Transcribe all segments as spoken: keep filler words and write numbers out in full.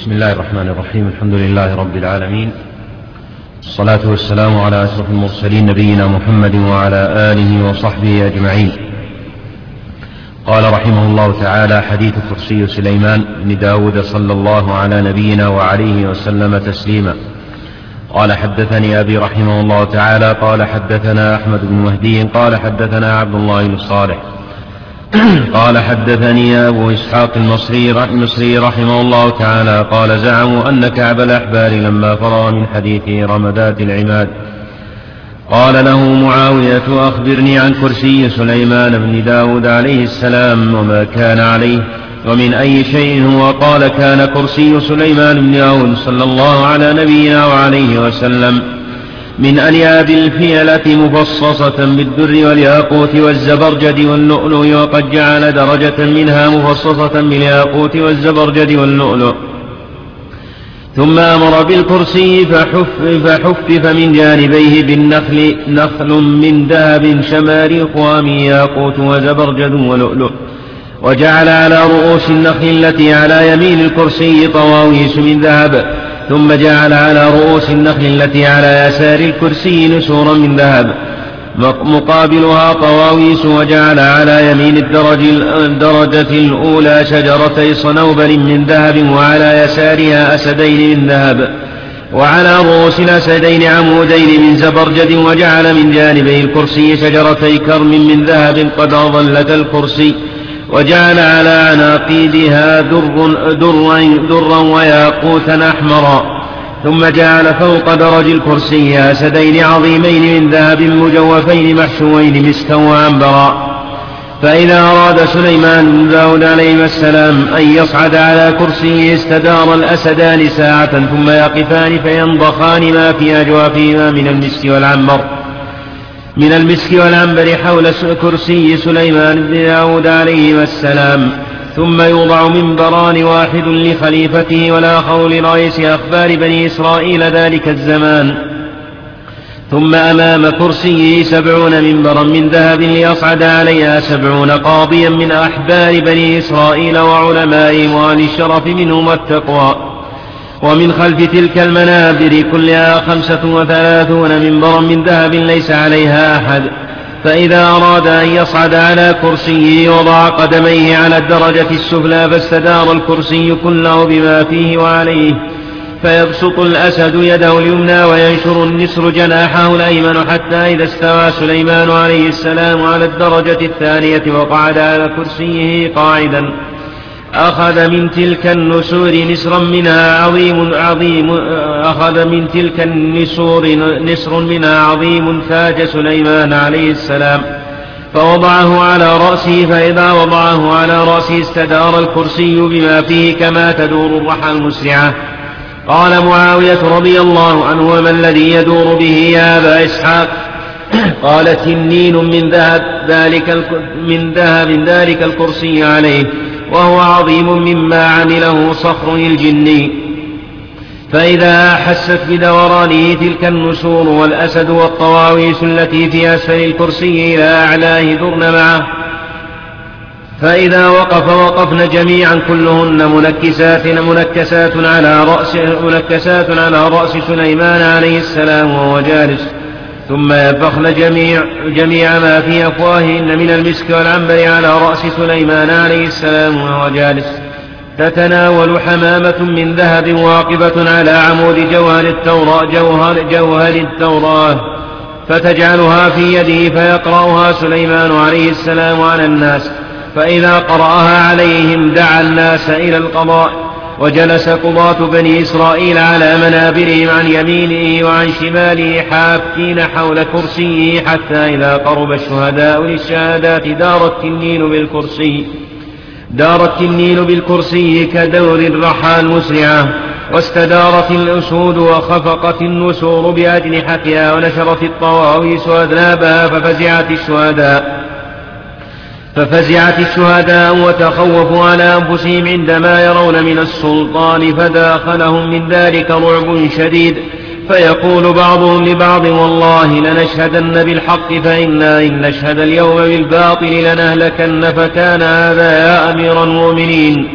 بسم الله الرحمن الرحيم. الحمد لله رب العالمين، الصلاة والسلام على أشرف المرسلين نبينا محمد وعلى آله وصحبه أجمعين. قال رحمه الله تعالى: حديث كرسي سليمان بن داود صلى الله على نبينا وعليه وسلم تسليما. قال: حدثني أبي رحمه الله تعالى قال: حدثنا أحمد بن مهدي قال: حدثنا عبد الله بن صالح قال: حدثني أبو إسحاق المصري المصري رحمه الله تعالى قال: زعموا أن كعب الأحبار لما فرغ من حديث رمدات العماد قال له معاوية: أخبرني عن كرسي سليمان بن داود عليه السلام وما كان عليه ومن أي شيء هو. قال: كان كرسي سليمان بن داود صلى الله على نبينا وعليه وسلم من أنياب الفيلة مفصصة بالدر والياقوت والزبرجد واللؤلؤ، وقد جعل درجة منها مفصصة بالياقوت والزبرجد واللؤلؤ. ثم أمر بالكرسي فحف فحفف من جانبيه بالنخل نخل من ذهب شماريق ومن ياقوت وزبرجد ولؤلؤ، وجعل على رؤوس النخل التي على يمين الكرسي طواويس من ذهب. ثم جعل على رؤوس النخل التي على يسار الكرسي نسورا من ذهب مقابلها طواويس، وجعل على يمين الدرج الدرجة الأولى شجرتي صنوبر من ذهب، وعلى يسارها أسدين من ذهب، وعلى رؤوس الأسدين عمودين من زبرجد، وجعل من جانبي الكرسي شجرتي كرم من ذهب قد أظلت الكرسي، وجعل على عناقيدها در درا, درا وياقوتا أحمرا. ثم جعل فوق درج الكرسي أسدين عظيمين من ذهب مجوفين محشوين مسكا وعنبرا. فإذا أراد سليمان بن داود عليه السلام أن يصعد على كرسيه استدار الأسدان ساعة ثم يقفان فينضخان ما في أجوافهما من المسك والعنبر من المسك والعنبر حول كرسي سليمان بن داود عليه السلام. ثم يوضع منبران، واحد لخليفته والآخر لرئيس أخبار بني إسرائيل ذلك الزمان. ثم أمام كرسيه سبعون منبرا من ذهب ليصعد عليها سبعون قاضيا من أحبار بني إسرائيل وعلمائهم وأهل الشرف منهم والتقوى. ومن خلف تلك المنابر كلها خمسة وثلاثون منبرا من ذهب ليس عليها أحد. فإذا أراد أن يصعد على كرسيه وضع قدميه على الدرجة السفلى فاستدار الكرسي كله بما فيه وعليه، فيبسط الأسد يده اليمنى وينشر النسر جناحه الأيمن، حتى إذا استوى سليمان عليه السلام على الدرجة الثانية وقعد على كرسيه قاعدا أخذ من تلك النسور نسرا منها عظيم عظيم أخذ من تلك النسور نسر منها عظيم تاج سليمان عليه السلام فوضعه على رأسه. فإذا وضعه على رأسه استدار الكرسي بما فيه كما تدور الرحى المسرعة. قال معاوية رضي الله عنه: وما الذي يدور به يا أبا إسحاق؟ قال: تنين من ذهب ذلك من ذهب ذلك الكرسي عليه، وهو عظيم مما عمله صخر الجني. فإذا حست بدورانه تلك النسور والأسد والطواويس التي في أسفل الكرسي إلى أعلاه درن معه، فإذا وقف وقفن جميعا كلهن منكسات منكسات على رأس منكسات على رأس سليمان عليه السلام وهو جالس، ثم ينفخن جميع, جميع ما في أفواههن من المسك والعنبر على رأس سليمان عليه السلام وهو جالس. تتناول حمامة من ذهب واقبة على عمود جوهر التوراة جوهر, جوهر التوراة فتجعلها في يده فيقرأها سليمان عليه السلام على الناس، فإذا قرأها عليهم دعا الناس إلى القضاء. وجلس قضاة بني إسرائيل على منابرهم عن يمينه وعن شماله حافين حول كرسيه، حتى إذا قرب الشهداء للشهادات دار التنين بالكرسي دار التنين بالكرسي كدور الرحى المسرعة، واستدارت الأسود وخفقت النسور بأجنحتها ونشرت الطواويس أذنابها ففزعت الشهداء ففزعت الشهداء وتخوفوا على أنفسهم عندما يرون من السلطان، فداخلهم من ذلك رعب شديد، فيقول بعضهم لبعض: والله لنشهدن بالحق، فإنا إن نشهد اليوم بالباطل لنهلكن، فكان هذا يا أمير المؤمنين.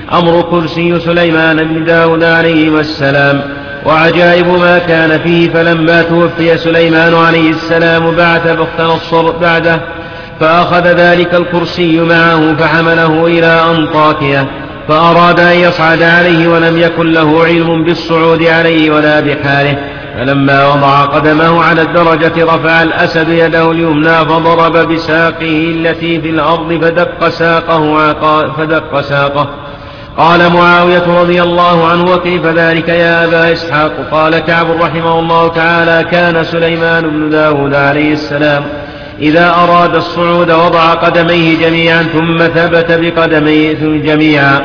أمر كرسي سليمان بن داود عليه السلام. وعجائب ما كان فيه فلما توفي سليمان عليه السلام بعث بخت نصر بعده فأخذ ذلك الكرسي معه فحمله إلى أنطاكية فأراد أن يصعد عليه ولم يكن له علم بالصعود عليه ولا بحاله. فلما وضع قدمه على الدرجة رفع الأسد يده اليمنى فضرب بساقه التي في الأرض فدق ساقه, فدق ساقه. قال معاوية رضي الله عنه وكيف ذلك يا أبا إسحاق؟ قال كعب رحمه الله تعالى كان سليمان بن داود عليه السلام إذا أراد الصعود وضع قدميه جميعا ثم ثبت بقدميه جميعا.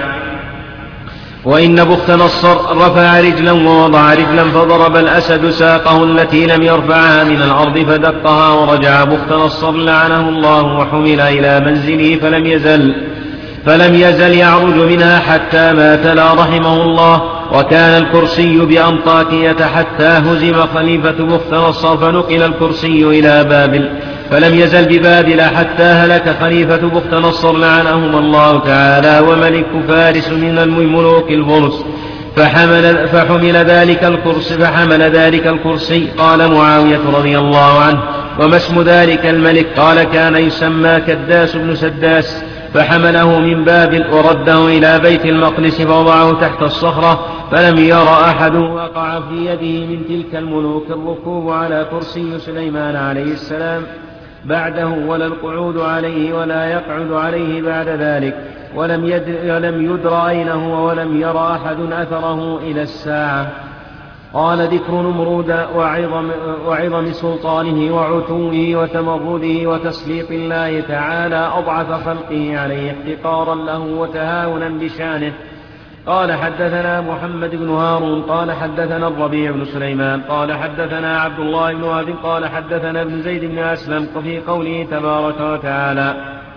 وإن بخت نصر رفع رجلا ووضع رجلا فضرب الأسد ساقه التي لم يرفعها من الأرض فدقها ورجع بخت نصر لعنه الله وحمل إلى منزله فلم يزل فلم يزل يعرج منها حتى مات لا رحمه الله. وكان الكرسي بأنطاكية حتى هزم خليفة بخت نصر فنقل الكرسي إلى بابل فلم يزل ببابل حتى هلك خليفة بخت نصر لعنهم الله تعالى وملك فارس من الملوك الفرس فحمل, فحمل ذلك الكرسي فحمل ذلك الكرسي. قال معاوية رضي الله عنه وما اسم ذلك الملك؟ قال كان يسمى كداس بن سداس فحمله من بابل ورده إلى بيت المقدس فوضعه تحت الصخرة فلم ير أحد وقع في يده من تلك الملوك الركوب على كرسي سليمان عليه السلام بعده ولا القعود عليه ولا يقعد عليه بعد ذلك ولم يدر, ولم يدر أين هو ولم ير أحد أثره إلى الساعة. قال ذكر نمرود وعظم, وعظم سلطانه وعتوه وتمرده وتسليط الله تعالى أضعف خلقه عليه احتقارا له وتهاونا بشانه. قال حدثنا محمد بن هارون قال حدثنا الربيع بن سليمان قال حدثنا عبد الله بن وهب قال حدثنا ابن زيد بن أسلم في قوله تبارك وتعالى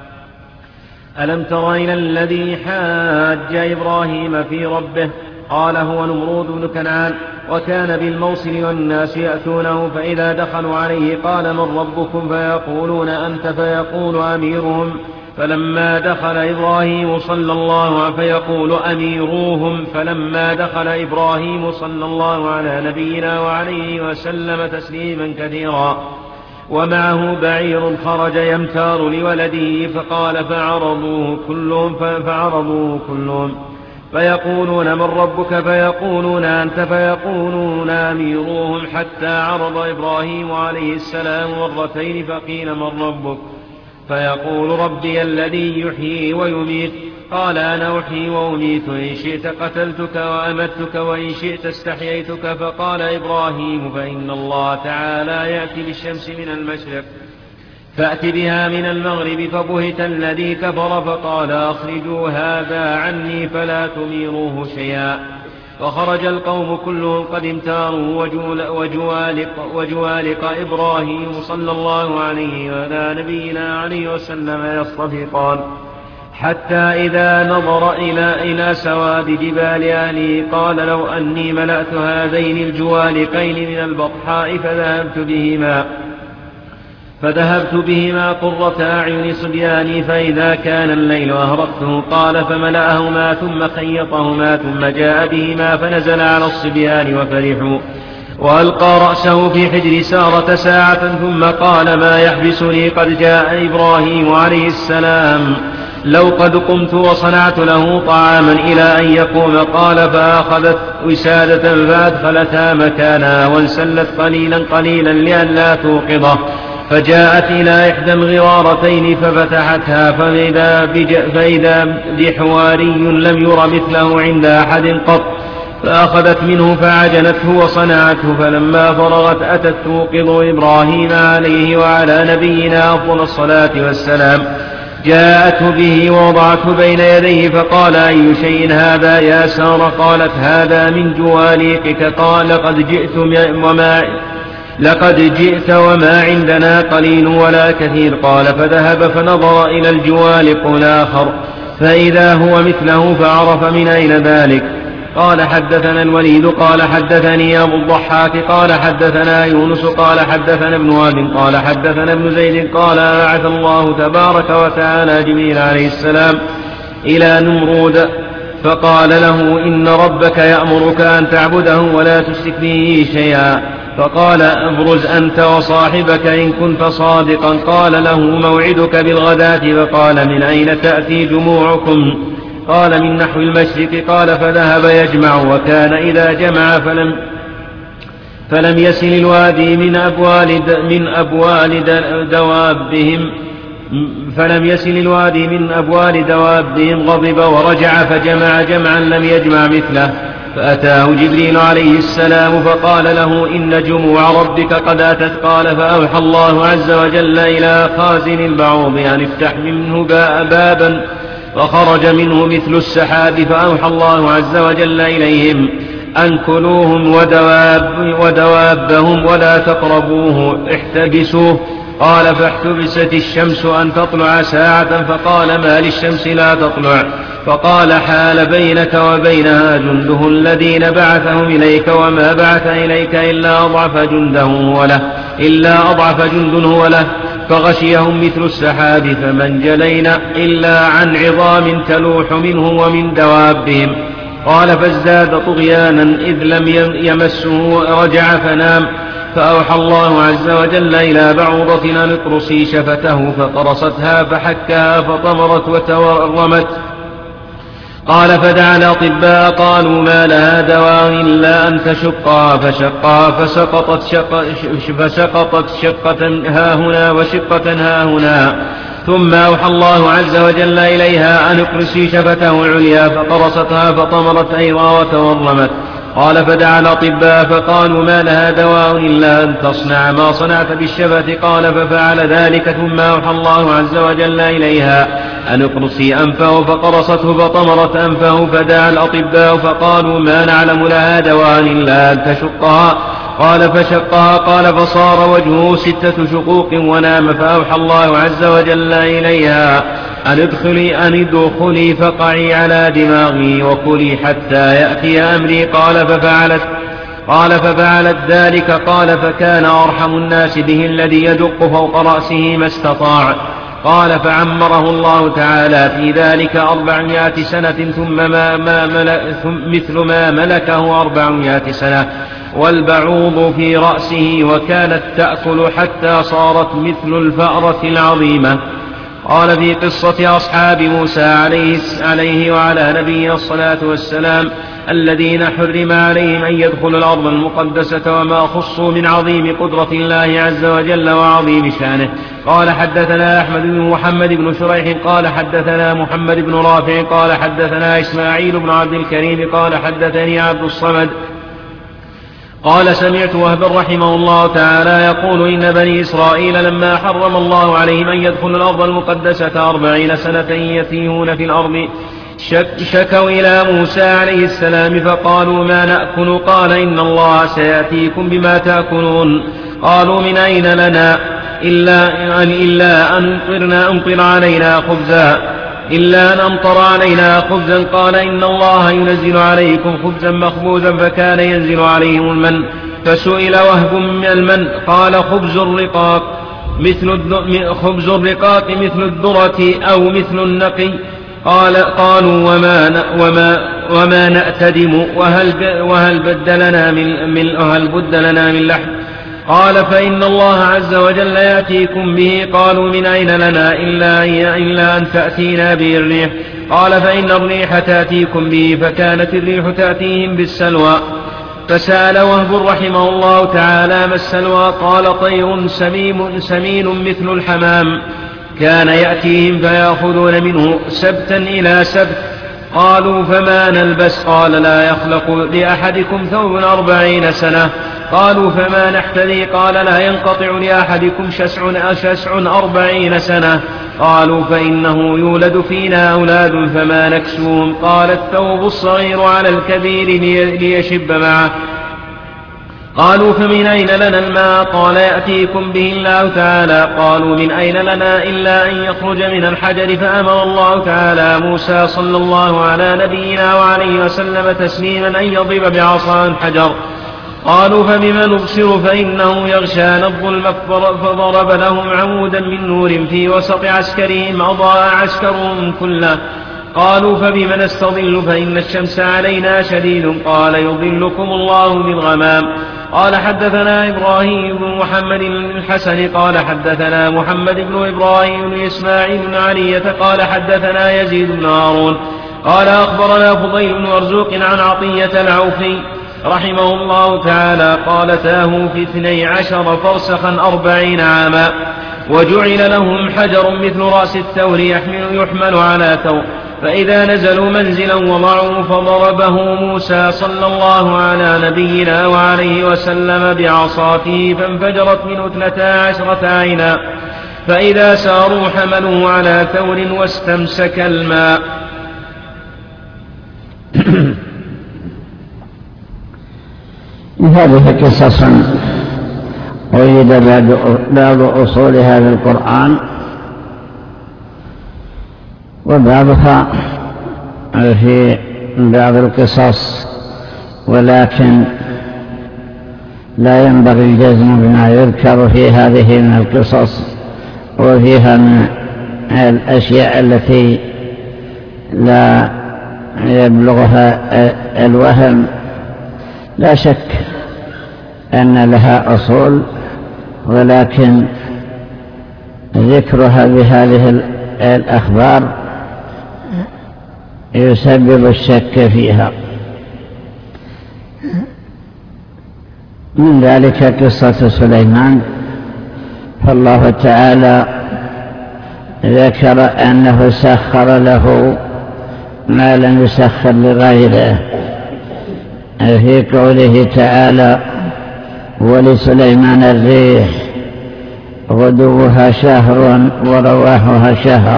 ألم تر إلى الذي حاج إبراهيم في ربه؟ قال هو نمرود بن كنعان وكان بالموصل والناس يأتونه فإذا دخلوا عليه قال من ربكم فيقولون أنت فيقول أميرهم فلما دخل إبراهيم صلى الله عليه فيقول أميروهم فلما دخل إبراهيم صلى الله على نبينا وعليه وسلم تسليما كثيرا ومعه بعير خرج يمتار لولده فقال فعرضوه كلهم فعرضوه كلهم فيقولون من ربك فيقولون أنت فيقولون أميروهم حتى عرض إبراهيم عليه السلام مرتين فقيل من ربك فيقول ربي الذي يحيي ويميت قال أنا أحيي وأميت إن شئت قتلتك وأمتك وإن شئت استحييتك فقال إبراهيم فإن الله تعالى يأتي بالشمس من المشرق فأت بها من المغرب فبهت الذي كفر فقال أخرجوا هذا عني فلا تميروه شيئا. وخرج القوم كلهم قد امتاروا وجوالق, وجوالق إبراهيم صلى الله عليه وعلى نبينا عليه وسلم يصطفقان حتى إذا نظر إلى, إلى سواد جبال أهله قال لو أني ملأت هذين الجوالقين من البطحاء فذهبت بهما فذهبت بهما قرة أعين صبياني فإذا كان الليل أهرقته. قال فملأهما ثم خيطهما ثم جاء بهما فنزل على الصبيان وفرحوا وألقى رأسه في حجر سارة ساعة ثم قال ما يحبسني قد جاء إبراهيم عليه السلام لو قد قمت وصنعت له طعاما إلى أن يقوم. قال فأخذت وسادة فأدخلتها مكانها وانسلت قليلا قليلا لئلا توقظه فجاءت إلى إحدى الغرارتين ففتحتها فإذا, فإذا بحواري لم ير مثله عند أحد قط فأخذت منه فعجنته وصنعته فلما فرغت أتت توقظ إبراهيم عليه وعلى نبينا أفضل الصلاة والسلام جاءته به ووضعته بين يديه فقال أي شيء هذا يا سارة؟ قالت هذا من جواليقك. قال لقد جئت وما لقد جئت وما عندنا قليل ولا كثير. قال فذهب فنظر إلى الجوالق الآخر فإذا هو مثله فعرف من أين ذلك. قال حدثنا الوليد قال حدثني أبو الضحاك قال حدثنا يونس قال حدثنا ابن وهب قال حدثنا ابن زيد قال بعث الله تبارك وتعالى جبريل عليه السلام إلى نمرود فقال له إن ربك يأمرك أن تعبده ولا تشرك به شيئا. فقال ابرز أنت وصاحبك إن كنت صادقا. قال له موعدك بالغداة. فقال من أين تأتي جموعكم؟ قال من نحو المشرق. قال فذهب يجمع. وكان إذا جمع فلم فلم يسل الوادي من أبوال من أبوال دوابهم فلم يسل الوادي من أبوال دوابهم غضب ورجع فجمع جمعا لم يجمع مثله. فأتاه جبريل عليه السلام فقال له إن جموع ربك قد أتت. قال فأوحى الله عز وجل إلى خازن البعوض أن افتح منه بابا فخرج منه مثل السحاب. فأوحى الله عز وجل إليهم أن كلوهم ودواب ودوابهم ولا تقربوه احتبسوه. قال فاحتبست الشمس أن تطلع ساعة. فقال ما للشمس لا تطلع؟ فقال حال بينك وبينها جنده الذين بعثهم إليك وما بعث إليك إلا أضعف جنده وله إلا أضعف جند وله. فغشيهم مثل السحاب فما انجلينا إلا عن عظام تلوح منهم ومن دوابهم. قال فازداد طغيانا إذ لم يمسه رجع فنام. فأوحى الله عز وجل إلى بعوضة أن اقرصي شفته فقرصتها فحكها فطمرت وتورمت. قال فدعا الأطباء قالوا ما لها دواء إلا أن تشقها فشقها فسقطت, شق فسقطت شقة ها هنا وشقة ها هنا. ثم أوحى الله عز وجل إليها أن اقرصي شفته العليا فقرصتها فطمرت أيضا وتورمت. قال فدعا الأطباء فقالوا ما لها دواء إلا أن تصنع ما صنعت بالشفة. قال ففعل ذلك. ثم أوحى الله عز وجل إليها أن اقرصي أنفه فقرصته فطمرت أنفه. فدعا الأطباء فقالوا ما نعلم لها دواء إلا أن تشقها. قال فشقها. قال فصار وجهه ستة شقوق ونام. فأوحى الله عز وجل إليها أن ادخلي أن ادخلي فقعي على دماغي وكلي حتى يأتي أمري. قال ففعلت قال ففعلت ذلك. قال فكان أرحم الناس به الذي يدق فوق رأسه ما استطاع. قال فعمره الله تعالى في ذلك أربعمائة سنة ثم ما ما ملك مثل ما ملكه أربعمائة سنة والبعوض في رأسه وكانت تأكل حتى صارت مثل الفأرة العظيمة. قال في قصة أصحاب موسى عليه, عليه وعلى نبينا الصلاة والسلام الذين حرم عليهم أن يدخلوا الأرض المقدسة وما خصوا من عظيم قدرة الله عز وجل وعظيم شانه. قال حدثنا أحمد بن محمد بن شريح قال حدثنا محمد بن رافع قال حدثنا إسماعيل بن عبد الكريم قال حدثني عبد الصمد قال سمعت وهبا رحمه الله تعالى يقول إن بني إسرائيل لما حرم الله عليهم أن يدخلوا الأرض المقدسة أربعين سنة يتيهون في الأرض شك شكوا إلى موسى عليه السلام فقالوا ما نأكل؟ قال إن الله سيأتيكم بما تأكلون. قالوا من أين لنا إلا أن إلا أن أمطرنا أمطر علينا خبزا إلا أن أمطر علينا خبزا. قال إن الله ينزل عليكم خبزا مخبوزا. فكان ينزل عليهم المن. فسئل وهب من المن قال خبز الرقاق مثل خبز الرقاق مثل الذرة أو مثل النقي. قال قالوا وما وما وما نأتدم وهل وهل بدلنا من من وهل بدلنا من لحم؟ قال فإن الله عز وجل يأتيكم به. قالوا من أين لنا إلا, إلا أن تأتينا به الريح؟ قال فإن الريح تأتيكم به. فكانت الريح تأتيهم بالسلوى. فسأل وهب رحمه الله تعالى ما السلوى؟ قال طير سميم سمين مثل الحمام كان يأتيهم فيأخذون منه سبتا إلى سبت. قالوا فما نلبس؟ قال لا يخلق لأحدكم ثوب أربعين سنة. قالوا فما نحتذي؟ قال لا ينقطع لأحدكم شسع, شسع أربعين سنة. قالوا فإنه يولد فينا أولاد فما نكسوهم. قال الثوب الصغير على الكبير ليشب معه. قالوا فمن أين لنا الماء؟ قال يأتيكم به الله تعالى. قالوا من أين لنا إلا أن يخرج من الحجر. فأمر الله تعالى موسى صلى الله على نبينا وعليه وسلم تسليما أن يضرب بعصا الحجر. قالوا فبما نبصر؟ فإنه يغشانا الظلم. فضرب لهم عمودا من نور في وسط عسكرهم أضاء عسكرهم كله. قالوا فبم نستظل فإن الشمس علينا شديد قال يظلكم الله بالغمام. قال حدثنا إبراهيم بن محمد الحسن قال حدثنا محمد بن إبراهيم بن إسماعيل بن علية قال حدثنا يزيد بن هارون قال أخبرنا فضيل بن مرزوق عن عطية العوفي رحمه الله تعالى قال تاهوا في اثني عشر فرسخا أربعين عاما وجعل لهم حجر مثل رأس الثور يحمل, يحمل على ثور فإذا نزلوا منزلا وضعوا فضربه موسى صلى الله على نبينا وعليه وسلم بعصاته فانفجرت منه اثنتا عشرة عينا فإذا ساروا حملوه على ثور واستمسك الماء. هذه قصص أريد بعض أصولها في القرآن وبعضها في بعض القصص، ولكن لا ينبغي الجزم بما يذكر في هذه من القصص، وفيها من الأشياء التي لا يبلغها الوهم. لا شك أن لها أصول، ولكن ذكرها بهذه الأخبار يسبب الشك فيها. من ذلك قصة سليمان، فالله تعالى ذكر أنه سخر له ما لم يسخر لغيره في قوله تعالى ولسليمان الريح غدوها شهر ورواحها شهر،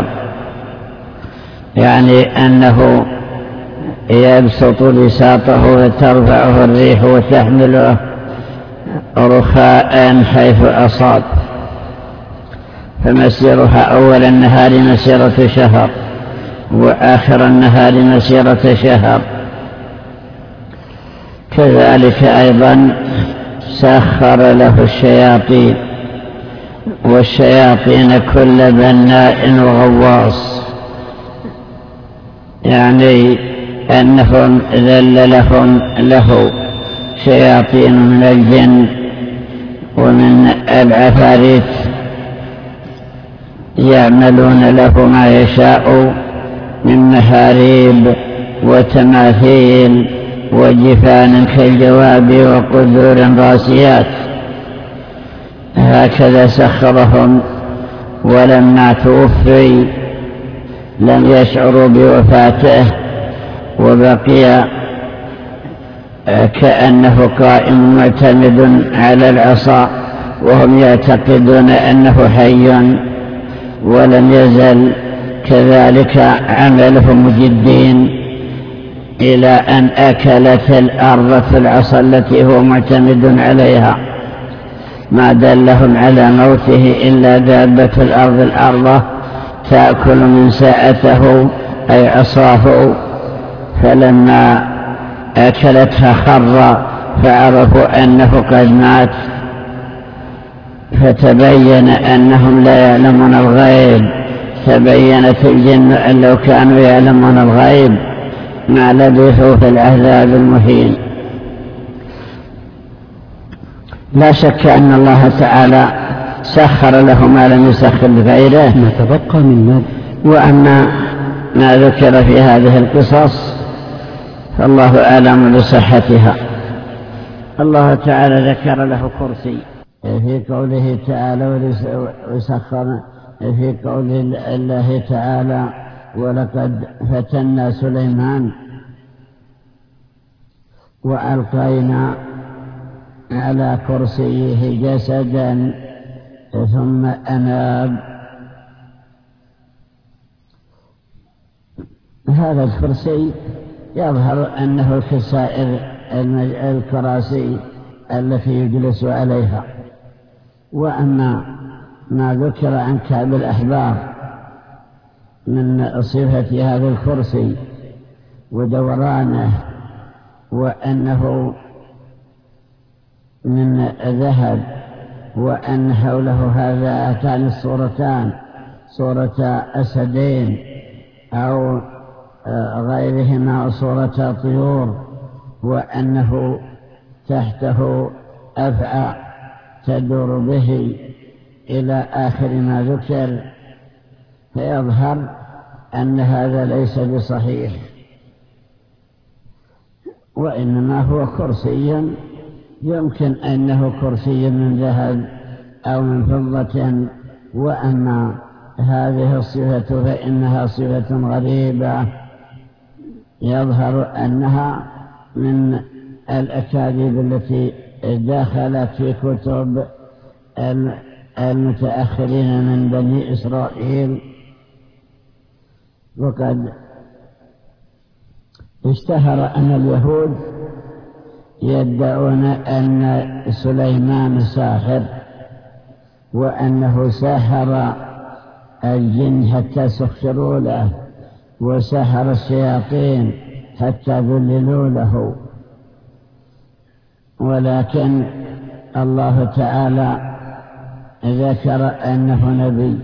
يعني أنه يبسط بساطه وترفعه الريح وتحمله رخاء حيث أصاب، فمسيرها أول النهار مسيرة شهر وآخر النهار مسيرة شهر. كذلك أيضا سخر له الشياطين، والشياطين كل بناء وغواص، يعني أنهم ذل لهم له شياطين من الجن ومن العفاريت يعملون له ما يشاء من محاريب وتماثيل وجفان كالجواب وقدور راسيات. هكذا سخرهم، ولما توفي لم يشعروا بوفاته، وبقي كأنه قائم معتمد على العصا، وهم يعتقدون أنه حي، ولم يزل كذلك عملهم جدين إلى أن أكلت الأرض في العصا التي هو معتمد عليها. ما دلهم على موته إلا دابة الأرض الأرض تأكل من ساعته أي عصاه، فلما أكلتها خر فعرفوا أنه قد مات، فتبين أنهم لا يعلمون الغيب. تبينت الجن أن لو كانوا يعلمون الغيب ما لبثوا في العذاب المهين. لا شك أن الله تعالى سخر له ما لم يسخر لغيره ما تبقى من مال. وأما ما ذكر في هذه القصص فالله أعلم بصحتها. الله تعالى ذكر له كرسي في قوله تعالى وسخر، في قول الله تعالى ولقد فتنا سليمان وألقينا على كرسيه جسدا ثم أناب. هذا الكرسي يظهر أنه كسائر الكراسي التي يجلس عليها. وأما ما ذكر عن كعب الأحبار من صفة هذا الكرسي ودورانه، وأنه من ذهب، وأن حوله هاتان الصورتان، صورة أسدين أو غيرهما صورة طيور، وأنه تحته أفعى تدور به إلى آخر ما ذكر، فيظهر أن هذا ليس بصحيح، وإنما هو كرسي، يمكن أنه كرسي من ذهب أو من فضة. وأما هذه الصفة فإنها صفة غريبة يظهر أنها من الأكاذيب التي دخلت في كتب المتأخرين من بني إسرائيل. وقد اشتهر أن اليهود يدعون أن سليمان ساحر، وأنه سحر الجن حتى سخروا له، وسحر الشياطين حتى ذللوا له. ولكن الله تعالى ذكر أنه نبي،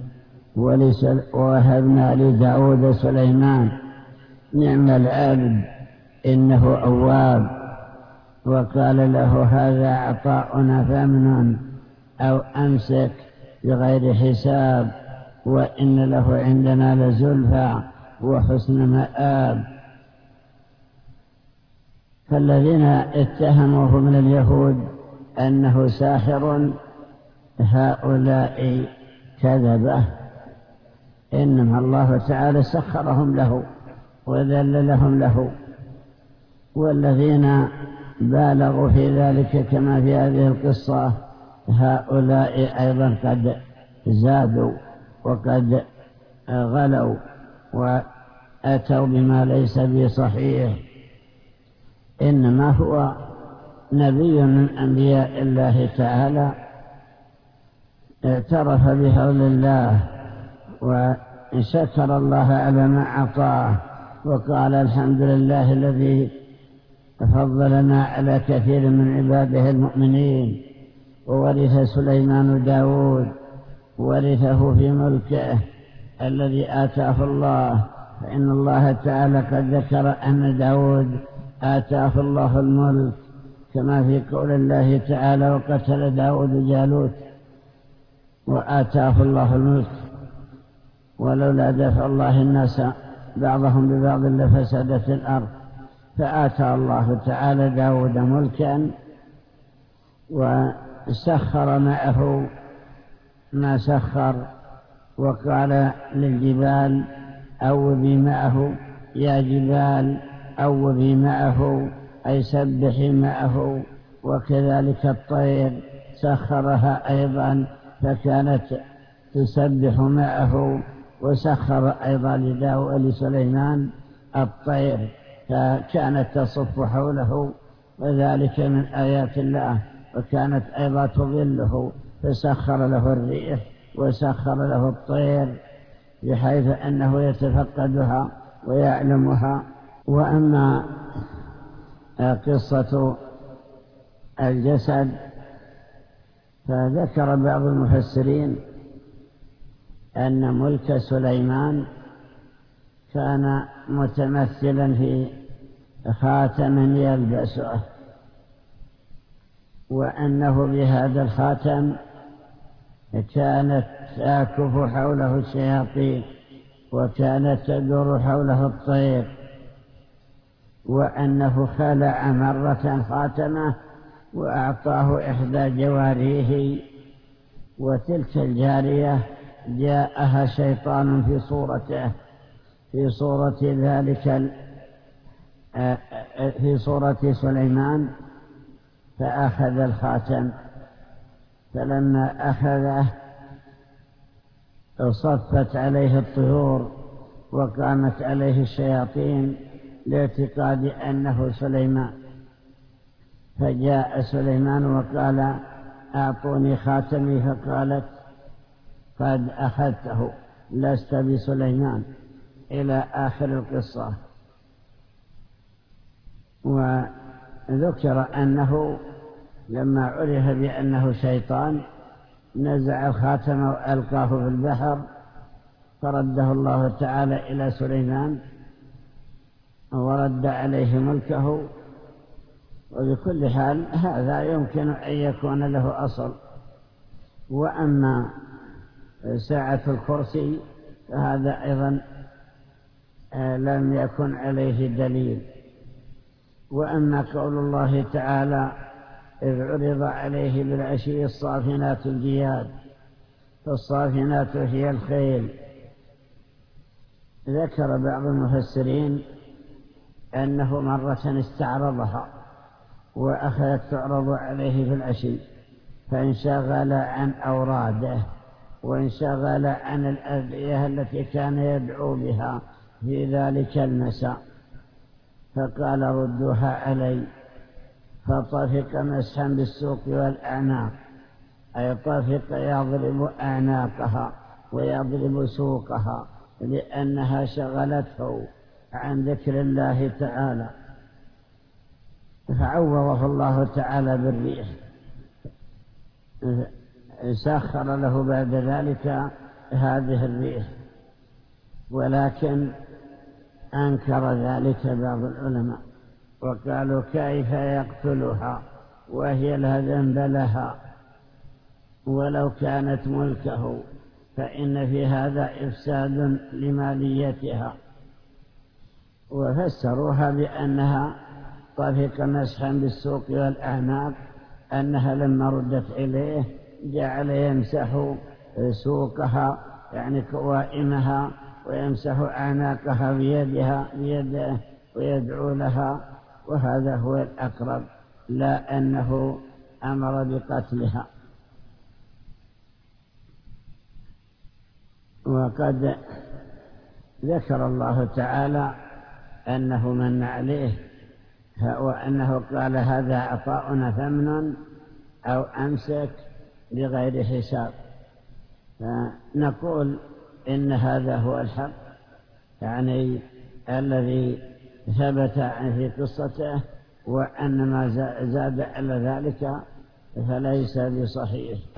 ووهبنا لداود سليمان نعم العبد إنه أواب، وقال له هذا عطاؤنا فامنن أو أمسك بغير حساب، وإن له عندنا لزلفى وحسن مآب. فالذين اتهموه من اليهود أنه ساحر هؤلاء كذبه، إنما الله تعالى سخرهم له وذللهم له. والذين بالغوا في ذلك كما في هذه القصة هؤلاء أيضا قد زادوا وقد غلوا وأتوا بما ليس بصحيح، إنما هو نبي من أنبياء الله تعالى اعترف بفضل الله وشكر الله على ما أعطاه، وقال الحمد لله الذي فضلنا على كثير من عباده المؤمنين. وورث سليمان داود، ورثه في ملكه الذي آتاه الله، فإن الله تعالى قد ذكر أن داود آتاه الله الملك، كما في قول الله تعالى وقتل داود جالوت وآتاه الله الملك، ولولا دفع الله الناس بعضهم ببعض لفسدت الأرض، فآتى الله تعالى داود ملكا وسخر معه ما سخر، وقال للجبال أوبي معه، يا جبال أوبي معه أي سبحي معه. وكذلك الطير سخرها أيضا فكانت تسبح معه، وسخر أيضا لسليمان الطير فكانت تصف حوله، وذلك من آيات الله. وكانت أيضا تظله فسخر له الريح وسخر له الطير بحيث أنه يتفقدها ويعلمها. وأما قصة الجسد فذكر بعض المفسرين أن ملك سليمان كان متمثلا في خاتم يلبسه، وأنه بهذا الخاتم كانت تاكف حوله الشياطين، وكانت تدور حوله الطير، وأنه خلع مرة خاتمه وأعطاه إحدى جواريه، وتلك الجارية جاءها شيطان في صورته في صورة ذلك في صورة سليمان، فأخذ الخاتم، فلما أخذه صفت عليه الطيور وقامت عليه الشياطين لاعتقاد أنه سليمان. فجاء سليمان وقال أعطوني خاتمي، فقالت قد أخذته لست بسليمان، إلى آخر القصة. وذكر أنه لما عرف بأنه شيطان نزع الخاتم وألقاه في البحر، فرده الله تعالى إلى سليمان ورد عليه ملكه. وبكل حال هذا يمكن أن يكون له أصل. وأما سعة الكرسي فهذا أيضا لم يكن عليه دليل. وأما قول الله تعالى إذ عرض عليه بالعشي الصافنات الجياد، فالصافنات هي الخيل. ذكر بعض المفسرين أنه مرة استعرضها وأخذت تعرض عليه في العشي فانشغل عن أوراده وانشغل عن الأدعية التي كان يدعو بها في ذلك المساء، فقال ردوها علي، فطفق مسحا بالسوق والأعناق، أي طفق يضرب أعناقها ويضرب سوقها لأنها شغلته عن ذكر الله تعالى. فعوضه الله تعالى بالريح، سخر له بعد ذلك هذه الريح. ولكن أنكر ذلك بعض العلماء وقالوا كيف يقتلها وهي لا ذنب لها ولو كانت ملكه، فإن في هذا إفساد لماليتها. وفسروها بأنها طفق مسحا بالسوق والأعناق، أنها لما ردت إليه جعل يمسح سوقها يعني قوائمها ويمسح أعناقها بيدها بيده ويدعو لها، وهذا هو الأقرب، لا أنه أمر بقتلها. وقد ذكر الله تعالى أنه من عليه وأنه قال هذا عطاؤنا فمن أو أمسك بغير حساب. فنقول إن هذا هو الحق، يعني الذي ثبت في قصته، وأن ما زاد على ذلك فليس بصحيح.